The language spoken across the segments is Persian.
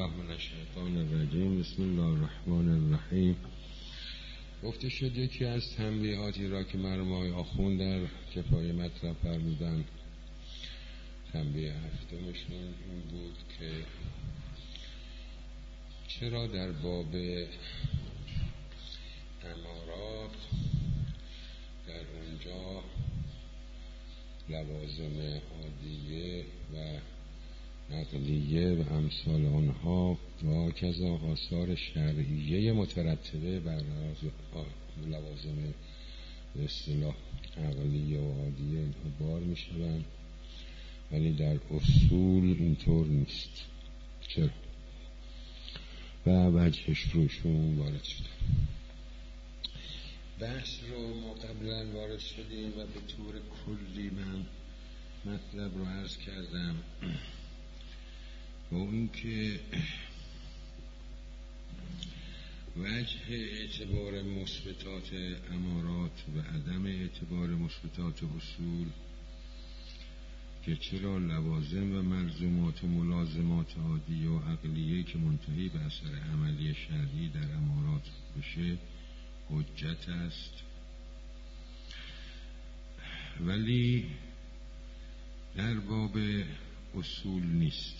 بالله من الشیطان الرجیم. بسم الله الرحمن الرحیم. گفته شد یکی از تنبیهاتی را که مرحوم آقای آخوند در کفایه مطرح فرمودند، تنبیه هفتمشون این بود که چرا در باب امارات در اونجا لوازم عادیه و عقلیه و امثال آنها و کذا آثار شرعیه مترتبه بر لوازم به اصطلاح عقلیه و عادیه اینها بار می شوند، ولی در اصول اینطور نیست. چرا؟ و وجهش روشون وارد شد. بحث رو ما قبلا وارد شدیم و به طور کلی من مطلب رو عرض کردم و این که وجه اعتبار مثبتات امارات و عدم اعتبار مثبتات اصول، که چرا لوازم و ملزومات و ملازمات عادیه و عقلیه که منتهی به اثر عملی شرعی در امارات بشه حجت است، ولی در باب اصول نیست.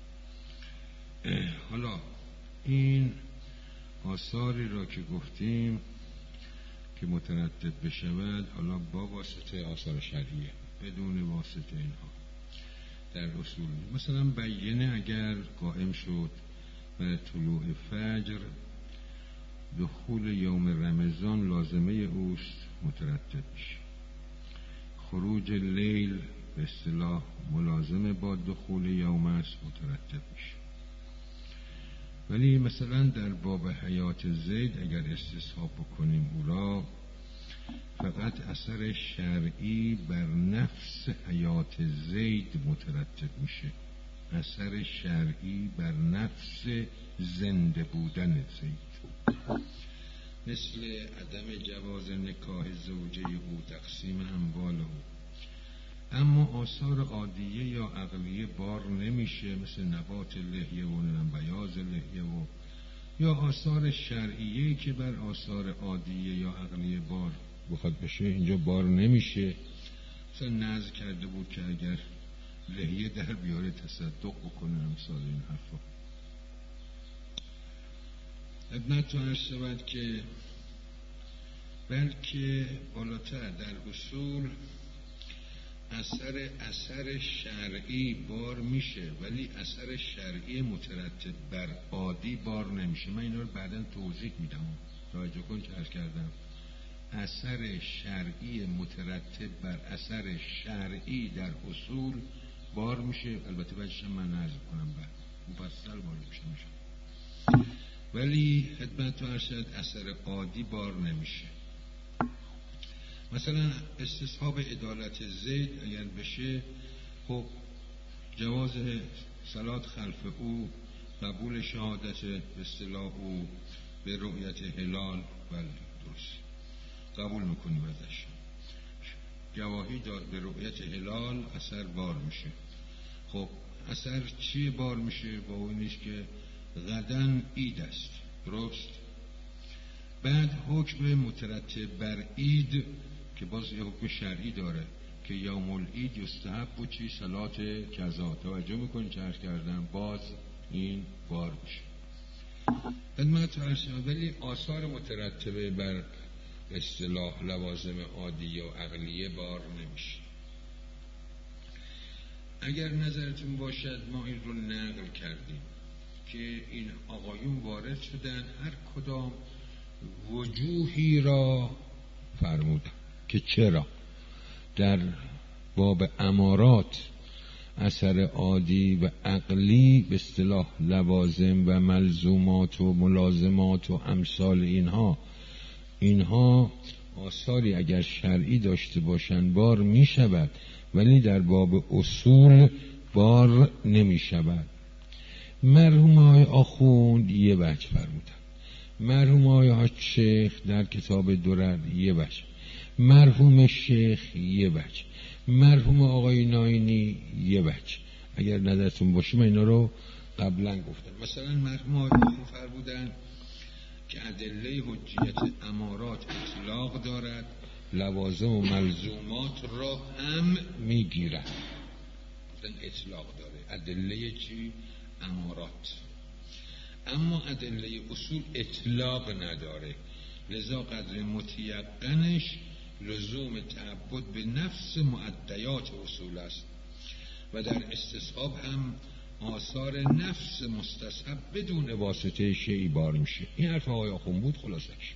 حالا این آثاری را که گفتیم که مترتب بشود، حالا با واسطه آثار شرعیه، بدون واسطه اینها در اصول. مثلا بیینه اگر قائم شد و طلوع فجر دخول یوم رمضان لازمه اوست، مترتب میشه. خروج لیل به اصطلاح ملازمه با دخول یوم است، مترتب میشه. ولی مثلا در باب حیات زید اگر استصحاب بکنیم او را، فقط اثر شرعی بر نفس حیات زید مترتب میشه، اثر شرعی بر نفس زنده بودن زید، مثل عدم جواز نکاح زوجه او، تقسیم اموال او. اما آثار عادیه یا عقلیه بار نمیشه، مثل نبات لحیه و بیاض لحیه و یا آثار شرعیه که بر آثار عادیه یا عقلیه بار بخواد بشه اینجا بار نمیشه. مثلا نذر کرده بود که اگر لحیه در بیاره تصدق بکنه، امثال این حرفا. خدمت عرض شود که بلکه بالاتر در اصول اثر شرعی بار میشه، ولی اثر شرعی مترتب بر عادی بار نمیشه. من اینا رو بعداً توضیح میدم، توجه کن که عرض کردم اثر شرعی مترتب بر اثر شرعی در اصول بار میشه. البته بعدش من عرض کنم بعد مفصل وارد میشه، ولی خدمت عرض شد اثر عادی بار نمیشه. مثلا استصحاب عدالت زید اگر بشه، خب جواز صلات خلف او، قبول شهادت به اصطلاح او به رؤیت هلال، بله درست قبول میکنیم ازش، گواهی داد به رؤیت هلال، اثر بار میشه. خب اثر چی بار میشه؟ با اون نیست که غداً عید است، درست. بعد حکم مترتب بر عید که باز یه حکم شرعی داره که یوم العید یستحب بود چی؟ صلات کذا. توجه میکنید چه عرض کردم؟ باز این بار میشه. خدمت عرض شد. ولی آثار مترتبه بر اصطلاح لوازم عادیه و عقلیه بار نمیشه. اگر نظرتون باشد ما این رو نقل کردیم که این آقایون وارد شدن، هر کدام وجوهی را فرمودن که چرا در باب امارات اثر عادی و عقلی به اصطلاح لوازم و ملزومات و ملازمات و امثال اینها آثاری اگر شرعی داشته باشند بار می شود، ولی در باب اصول بار نمی شود. مرحوم آقای آخوند یه وجه فرمودن، مرحوم آقای حاج شیخ در کتاب درر یه وجه، مرحوم شیخ یه وجه، مرحوم آقای ناینی یه وجه. اگر نظرتون باشه من اینا رو قبلا گفتم. مثلا مرحوم آقای فرمودن که ادله حجیت امارات اطلاق دارد، لوازم و ملزومات را هم میگیرد. اطلاق داره ادله چی؟ امارات. اما ادله اصول اطلاق نداره، لذا قدر متیقنش لزوم تعبد به نفس معدیات اصول است و در استصحاب هم آثار نفس مستصحب بدون واسطه شیعی بار میشه. این حرف آقای آخوند بود خلاصش.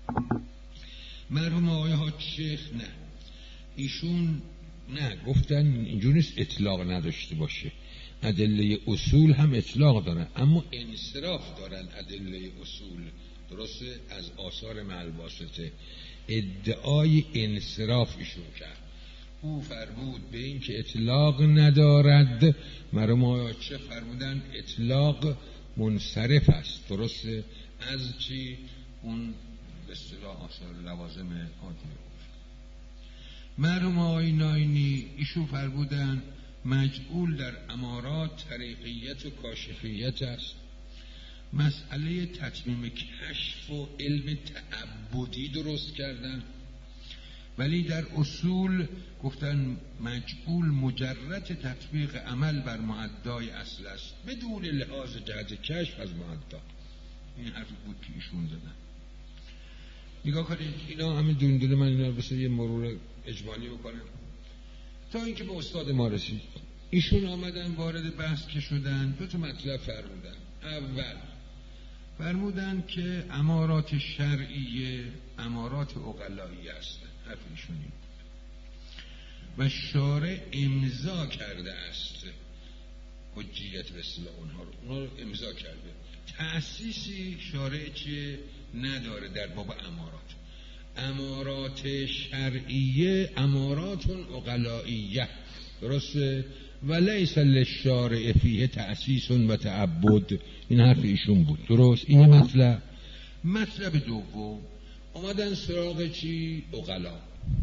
مرحوم آقای حاج شیخ نه، ایشون نه، گفتن اینجور نیست اطلاق نداشته باشه، ادله اصول هم اطلاق دارن اما انصراف دارن ادله اصول، درسته؟ از آثار معلواسطه ادعای انصراف ایشون کرد. او فرمود به این که اطلاق ندارد، مرحوم آقای چه فرمودن اطلاق منصرف است، درسته؟ از چی؟ اون به اصطلاح آثار لوازم عادی. مرحوم آقای ناینی ایشون فرمودن مجعول در امارات طریقیت و کاشفیت است. مسئله تتمیم کشف و علم تعبدی درست کردن، ولی در اصول گفتن مجعول مجرد تطبیق عمل بر معدای اصل است بدون لحاظ جهت کشف از معدا. این حرفی بود که ایشون زدن. نگاه کنید اینا همین دونه من اینا بسید یه مرور اجمالی بکنم تا اینکه به استاد ما رسید. ایشون آمدن وارد بحث که شدن، دو تا مطلب فرمودن. اول فرمودن که امارات شرعیه امارات عقلایی هستن، حرف ایشون این بود و شارع امضا کرده است حجیت به اصطلاح اونها رو امضا کرده. تأسیسی شارع چیه؟ نداره در باب امارات. امارات شرعیه امارات عقلائیه، درسته؟ و لیس للشارع فیه تأسیس و تعبد. این حرف ایشون بود، درست؟ این مطلب. مطلب دوم اومدن سراغ چی؟ عقلا.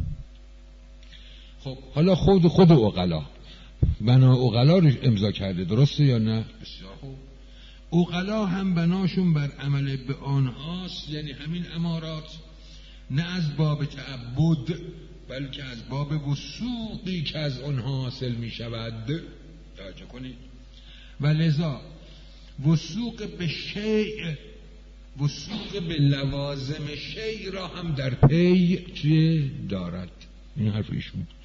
خب حالا خود عقلا بنا عقلا رو امضا کرده، درسته یا نه؟ بسیار خوب. عقلا هم بناشون بر عمل به آنهاست، یعنی همین امارات، نه از باب تعبد بلکه از باب وثوقی که از آنها حاصل می شود. توجه کنید. و لذا وثوق به شیء، وثوق به لوازم شیء را هم در پی چه دارد. این حرف ایشون بود.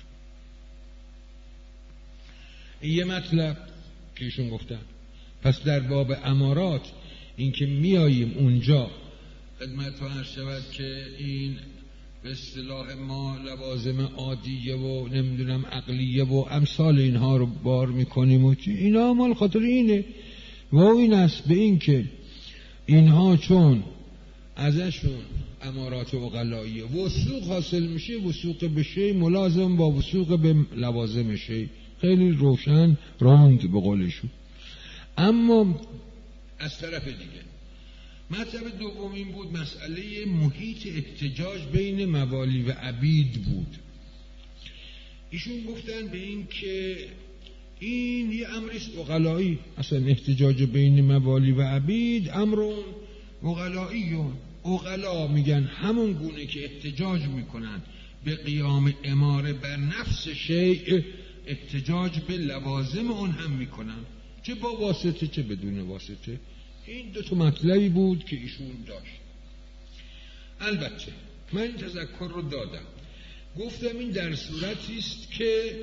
یه مطلب که ایشون گفتن. پس در باب امارات این که میاییم اونجا خدمت عرض شود که این به اصطلاح ما لوازم عادیه و نمیدونم عقلیه و امثال اینها رو بار میکنیم و چی، اینا مال خاطر اینه و این است به این که اینها چون ازشون امارات عقلاییه وثوق حاصل میشه، وثوق به شی ملازم با وثوق به لوازم شی، خیلی روشن راند به قولشون. اما از طرف دیگه مطلب دوم این بود، مسئله محیط احتجاج بین موالی و عبید بود. ایشون گفتن به این که این یه امریست عقلایی، اصلا احتجاج بین موالی و عبید امرون عقلاییون. عقلا میگن همون گونه که احتجاج میکنن به قیام اماره بر نفس شیء، احتجاج به لوازم اون هم میکنن، چه با واسطه چه بدون واسطه. این دو تا مطلبی بود که ایشون داشت. البته من این تذکر رو دادم، گفتم این در صورتی است که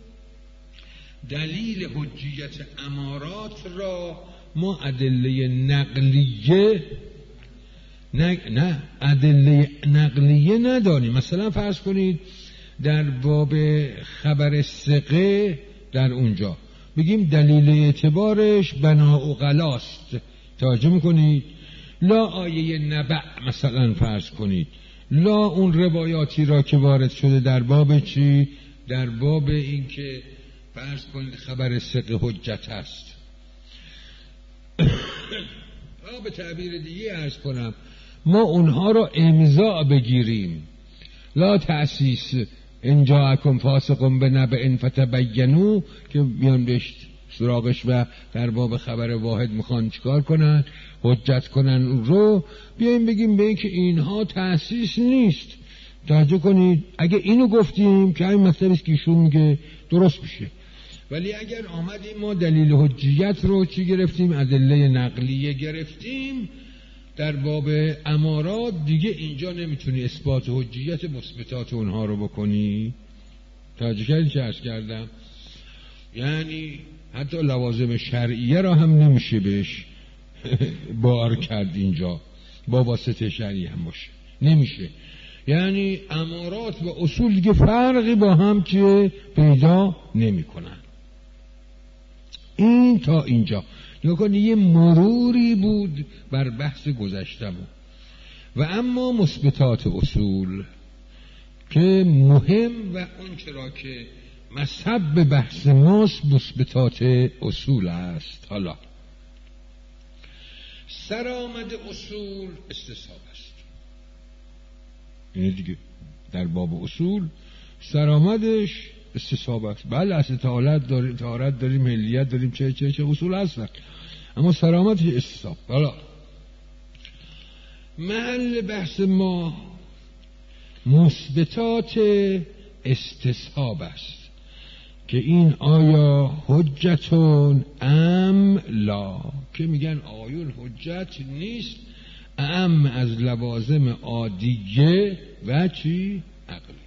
دلیل حجیت امارات را ما ادله نقلیه نه ادله نقلیه ندانیم. مثلا فرض کنید در باب خبر ثقه در اونجا بگیم دلیل اعتبارش بنا عقلاست، توجه میکنید؟ لا آیه نبع مثلا فرض کنید، لا اون روایاتی را که وارد شده در باب چی؟ در باب این که فرض کنید خبر ثقه حجت هست. به تعبیر دیگه عرض کنم ما اونها را امضا بگیریم، لا تأسیس ان جاءکم فاسق بنبأ فتبینوا که بیان بهش سراغش و در باب خبر واحد میخوان چیکار کنن؟ حجت کنن اون رو. بیاییم بگیم به این که اینها تأسیس نیست. توجه کنید، اگه اینو گفتیم که همین مطلبی است که ایشون میگه درست میشه. ولی اگر آمدیم ما دلیل حجیت رو چی گرفتیم؟ ادله نقلیه گرفتیم. در باب امارات دیگه اینجا نمیتونی اثبات حجیت مثبتات اونها رو بکنی. توجه کردید چه عرض کردم؟ یعنی حتی لوازم شرعیه را هم نمیشه بهش بار کرد اینجا، با واسطه شرعی هم باشه نمیشه. یعنی امارات و اصول دیگه فرقی با هم که پیدا نمی کنن. این تا اینجا نگاه کنید، یه مروری بود بر بحث گذشتمون. و اما مثبتات اصول که مهم و اون چرا که مصب بحث ماست مثبتات اصول است. حالا سرآمد اصول استصحاب است. اینه دیگه، در باب اصول سرآمدش استصحاب است. بله اصل طهارت داریم، ملیت داریم، چه اصول هستن، اما سرآمدش استصحاب. حالا محل بحث ما مثبتات استصحاب است که این آیا حجتون ام لا، که میگن آیون حجت نیست، ام از لوازم عادیه و چی؟ عقلیه.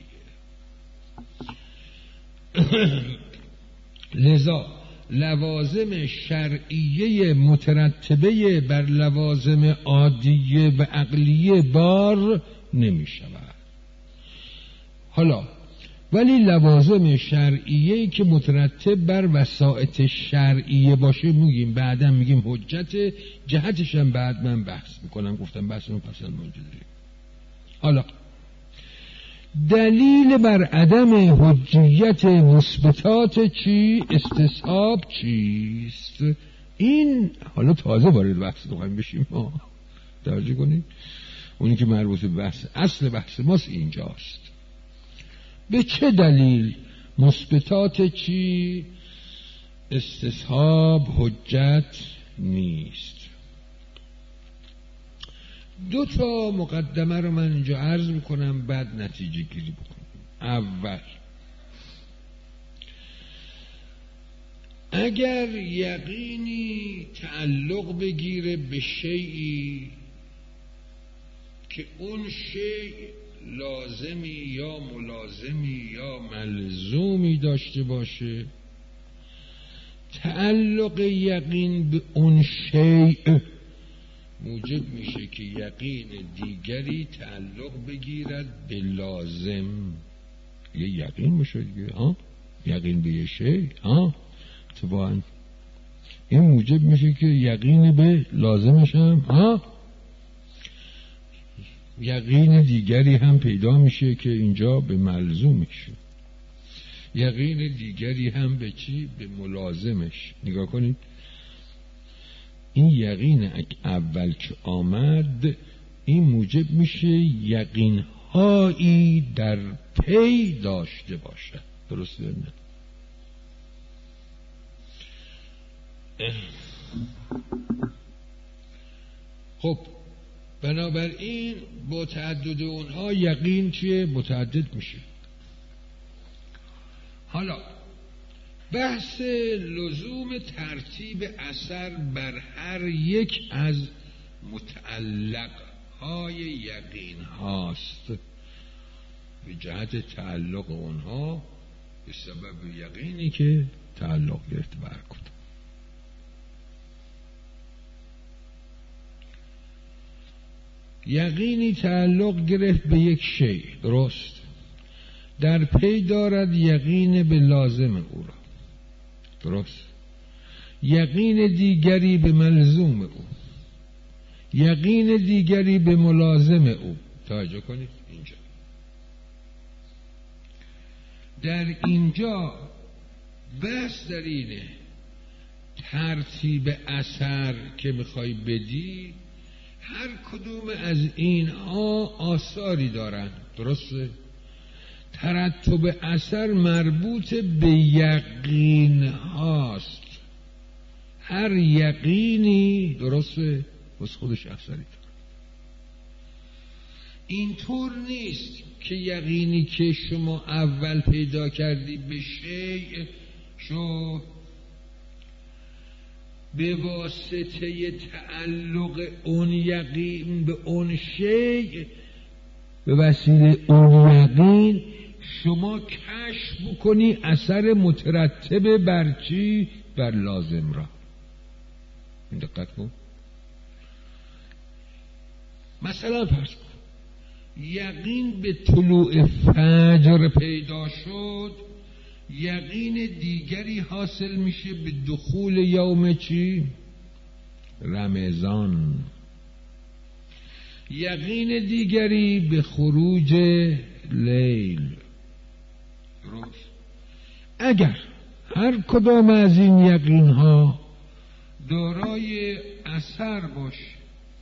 لذا لوازم شرعیه مترتبه بر لوازم عادیه و عقلیه بار نمی شود. حالا ولی لوازم شرعیه که مترتب بر وسائط شرعیه باشه میگیم، بعدا میگیم حجت، جهتش هم بعد من بحث میکنم، گفتم بحث رو پس موجود داریم. حالا دلیل بر عدم حجیت مثبتات چی؟ استصحاب چیست؟ این حالا تازه وارد بحث میخوایم بشیم. توجه کنید، اونی که مربوط به بحث اصل بحث ماست اینجاست. به چه دلیل مثبتات چی استصحاب حجت نیست؟ دو تا مقدمه رو من اینجا عرض میکنم، بعد نتیجه گیری بکنم. اول، اگر یقینی تعلق بگیره به شیئی که اون شیء لازمی یا ملازمی یا ملزومی داشته باشه، تعلق یقین به اون شیء موجب میشه که یقین دیگری تعلق بگیرد به لازم. یه یقین بشه دیگه، یقین به یه شیء، اتفاقاً این موجب میشه که یقین به لازمش هم یقین دیگری هم پیدا میشه که اینجا به ملزوم میشه، یقین دیگری هم به چی؟ به ملازمش. نگاه کنید، این یقین اول که آمد این موجب میشه یقین هایی در پی داشته باشه. درسته نه؟ خب بنابراین با تعدد اونها یقین چیه؟ متعدد میشه. حالا بحث لزوم ترتیب اثر بر هر یک از متعلق های یقین هاست به جهت تعلق اونها به سبب یقینی که تعلق گرفت بر کدوم. یقینی تعلق گرفت به یک شیء، درست، در پی دارد یقین به لازم او را، درست، یقین دیگری به ملزوم او، یقین دیگری به ملازم او. توجه کنید اینجا، در اینجا بحث در اینه ترتیب اثر که میخوای بدی هر کدوم از اینها آثاری دارن، درسته؟ ترتب اثر مربوط به یقین هاست. هر یقینی درسته بس خودش اثری داره. اینطور نیست که یقینی که شما اول پیدا کردی به شیء شو به واسطه تعلق اون یقین به اون شیء، به وسیله اون یقین شما کشف بکنی اثر مترتب بر چی؟ بر لازم را. این دقت کن. مثلا فرض کن یقین به طلوع فجر پیدا شد، یقین دیگری حاصل میشه به دخول یوم چی؟ رمضان. یقین دیگری به خروج لیل. درست؟ اگر هر کدام از این یقین ها دارای اثر باشه،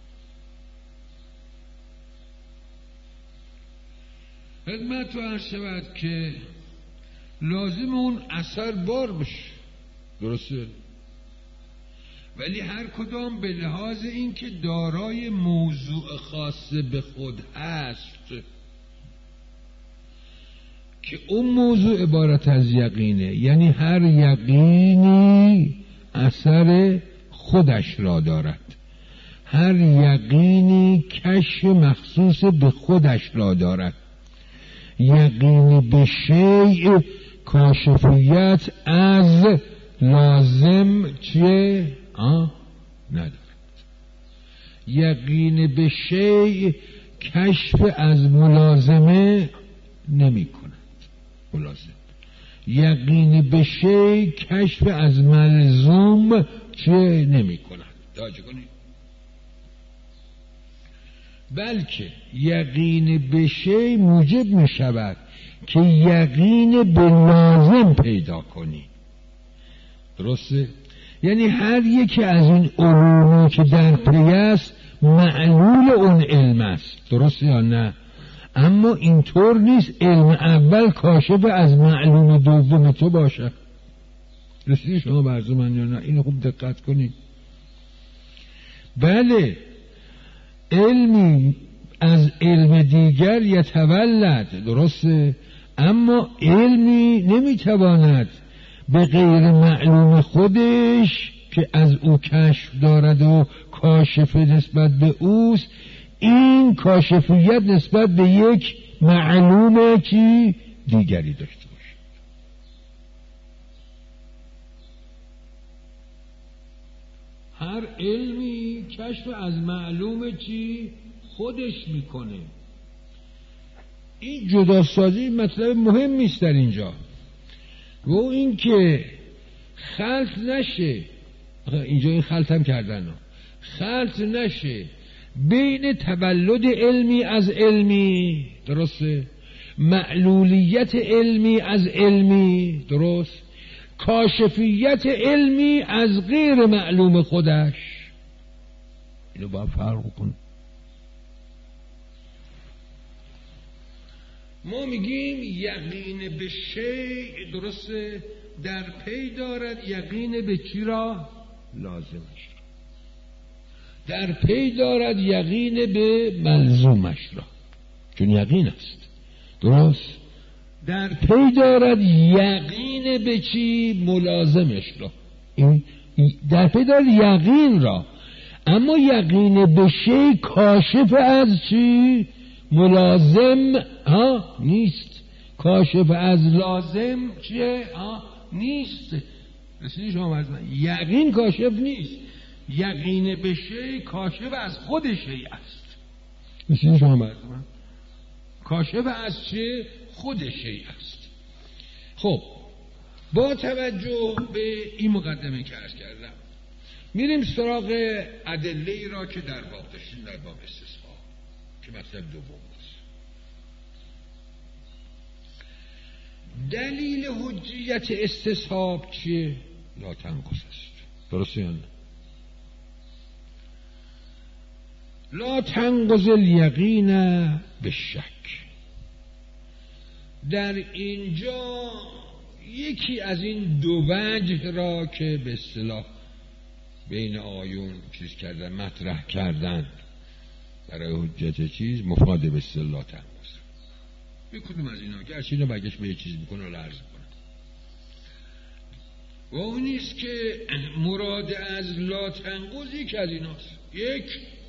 خدمت رو عرض شود که لازم اون اثر بار بشه، درسته؟ ولی هر کدام به لحاظ اینکه دارای موضوع خاص به خود هست که اون موضوع عبارت از یقینه، یعنی هر یقینی اثر خودش را دارد، هر یقینی کشف مخصوص به خودش را دارد. یقین به شیء کاشفیت از لازم چیه؟ ندارد. یقین به شیء کشف از ملازمه نمی کند. ملازم. یقین به شیء کشف از ملزوم چیه؟ نمی کند. توجه کنید. بلکه یقین به شیء موجب می شود که یقین به لازم پیدا کنی. درسته؟ یعنی هر یکی از این علومی که در پی است معلول اون علم است، درسته یا نه؟ اما اینطور نیست علم اول کاشف از معلوم دوم تو باشه. رسیدی شما برز من یا نه؟ اینو خوب دقت کنید. بله، علمی از علم دیگر یتولد، درسته؟ اما علمی نمیتواند به غیر معلوم خودش که از او کشف دارد و کاشف نسبت به اوست، این کاشفیت نسبت به یک معلومه که دیگری داشته باشه. هر علمی کشف از معلومه چی خودش میکنه. این جداسازی مطلب مهمی است در اینجا، و این که خلط نشه، اینجا این خلط هم کردن، خلط نشه بین تولد علمی از علمی، درسته؟ معلولیت علمی از علمی، درست؟ کاشفیت علمی از غیر معلوم خودش. اینو باید فرق کن. ما میگیم یقین به شیء، درسته، در پی دارد یقین به چی را؟ لازمش را. در پی دارد یقین به ملزومش را، چون یقین است، درست؟ در پی دارد یقین به چی؟ ملازمش را. این در پی دارد یقین را، اما یقین به شیء کاشف از چی؟ ملازم نیست. کاشف از لازم چیه؟ نیست. رسیدی شما از من؟ یقین کاشف نیست، یقین به شیء کاشف از خود شیء است. رسیدی شما از من؟ کاشف از چه؟ خود شیء است. خب با توجه به این مقدمه که عرض کردم میریم سراغ ادله‌ای را که در باب داشتیم، در باب استصحاب که مطلب دوم است. دلیل حجیت استصحاب چیه؟ لا تنقص است، درسته یا نه؟ لا تنقض الیقین بالشک. در اینجا یکی از این دو وجه را که به اصطلاح بین آیون چیز کردن، مطرح کردن برای حجت چیز مفاد به اصطلاح تنقض. به کدوم از اینا که هرچی اینا برگشت به یه چیز میکنه و عرض کنه و اون نیست که مراد از لا تنقض یک از ایناست. یک،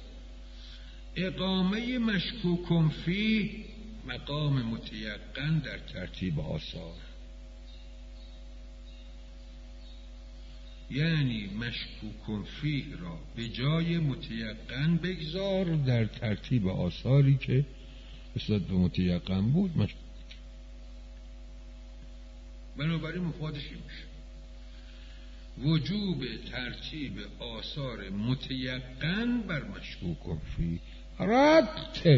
اقامه مشکوک فیه مقام متیقن در ترتیب آثار، یعنی مشکوک فیه را به جای متیقن بگذار در ترتیب آثاری که نسبت به متیقن بود مشکوک. بنابراین مفادش این میشه وجوب ترتیب آثار متیقن بر مشکوک فیه. رتب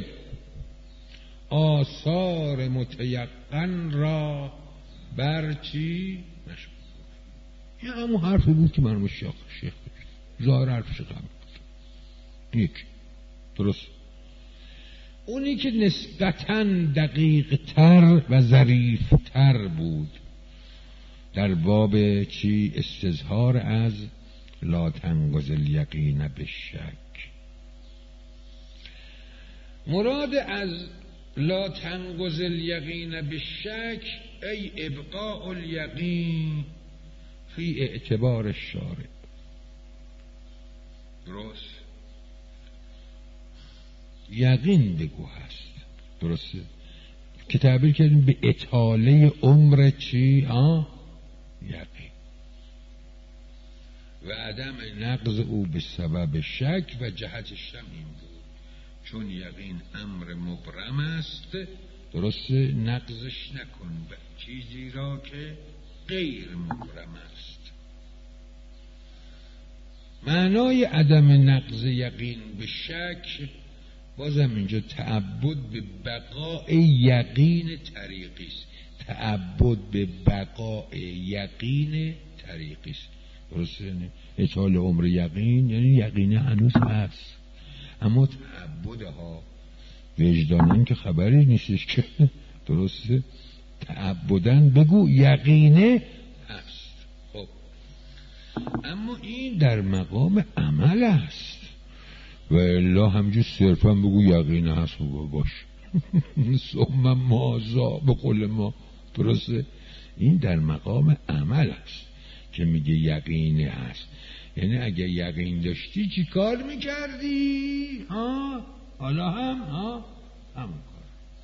آثار متیقن را بر چی؟ مشکوک. این همون حرفی بود که مرحوم شیخ ظاهر حرفش قبل بود. یک درست. اونی که نسبتاً دقیق تر و ظریف تر بود در باب چی؟ استظهار از لا تنقض الیقین بالشک. مراد از لا تنقض الیقین بالشک ای ابقاء الیقین فی اعتبار الشارع. درست؟ یقین بگو هست. درسته؟ که تعبیر کردیم به اطاله عمر چی؟ یقین و عدم نقض او به سبب شک و جهتش هم این بود چون یقین امر مبرم است. درسته؟ نقضش نکن به چیزی را که غیر مبرم است. معنای عدم نقض یقین به شک بازم اینجا تعبد به بقاء یقین طریقی است. تعبد به بقاء یقین طریقی است. درسته؟ یعنی اطاله عمر یقین یعنی یقین هنوز هست، اما تعبدها وجدانن که خبری نیستش که درسته تعبدن بگو یقینه هست. خب اما این در مقام عمل است و الا همجور صرفا بگو یقینه هست باش ثم مازا به قول ما. درسته؟ این در مقام عمل است که میگه یقینه هست، یعنی اگه یقین داشتی چی کار میکردی؟ حالا هم همون کار.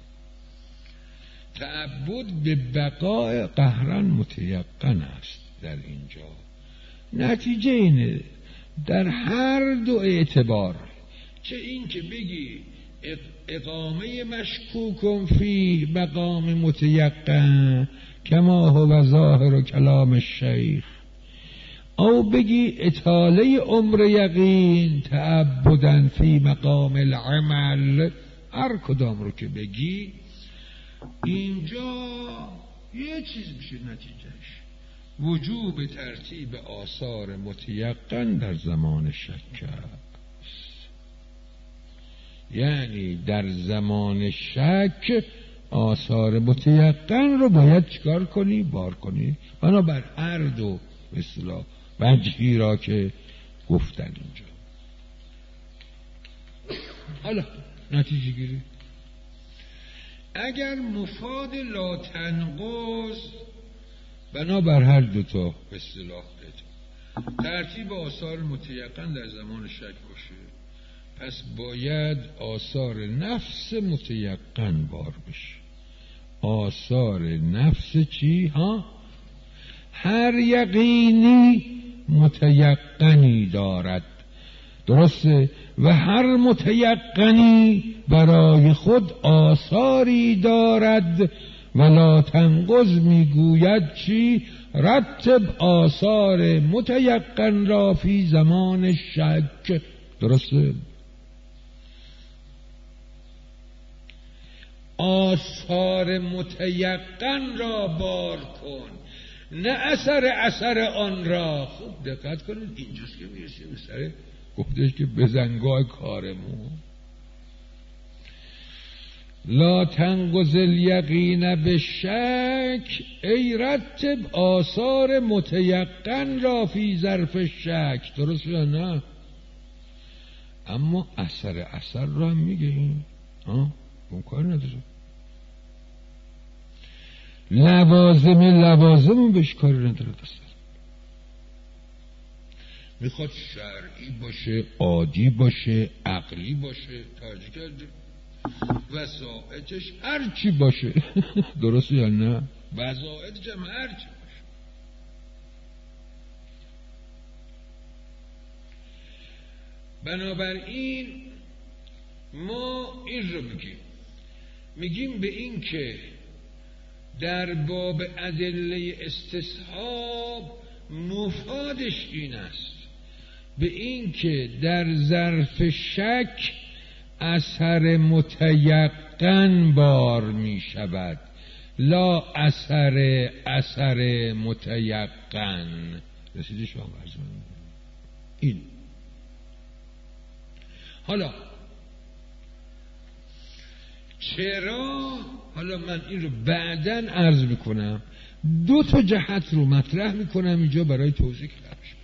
تعبد به بقاء قهرن متیقن است در اینجا. نتیجه اینه در هر دو اعتبار، چه این که بگی اقامه مشکوک فی مقام متیقن کما هو ظاهر کلام الشیخ، او بگی اطاله عمر یقین تعبدن فی مقام العمل، هر کدام رو که بگی اینجا یه چیز میشه نتیجهش وجوب ترتیب آثار متیقن در زمان شک است. یعنی در زمان شک آثار متیقن رو باید چکار کنی؟ بار کنی. بنابر هر دو به اصطلاح وجهی را که گفتن اینجا. حالا نتیجه گیری اگر مفاد لا تنقض بنابر هر دوتا به اصطلاح ترتیب آثار متیقن در زمان شک باشه، پس باید آثار نفس متیقن بار بشه. آثار نفس چی؟ هر یقینی متیقنی دارد. درسته؟ و هر متیقنی برای خود آثاری دارد. ولا تنقض میگوید چی؟ رتب آثار متیقن را فی زمان شک. درسته؟ آثار متیقن را بار کن، نه اثر آن را. خوب دقت کنید اینجاست که میرسیم به سر گفتش که بزنگاه کارمون لا تنقض الیقین به شک، ای رتب آثار متیقن را فی ظرف شک. درست یا نه؟ اما اثر را هم میگه این اون کار نداره. لوازم بهش کاری نداره. میخواد شرعی باشه، عادی باشه، عقلی باشه، ترجیح کرده وسائطش هر چی باشه. درست یا نه؟ وسائطش هم هر چی باشه. بنابراین ما این رو میگیم به این که در باب ادله استصحاب مفادش این است، به این که در ظرف شک اثر متیقن بار می شود، لا اثر متیقن. رسیدی شما این. حالا چرا؟ حالا من این رو بعداً عرض میکنم، 2 جهت رو مطرح میکنم اینجا برای توضیح کردم.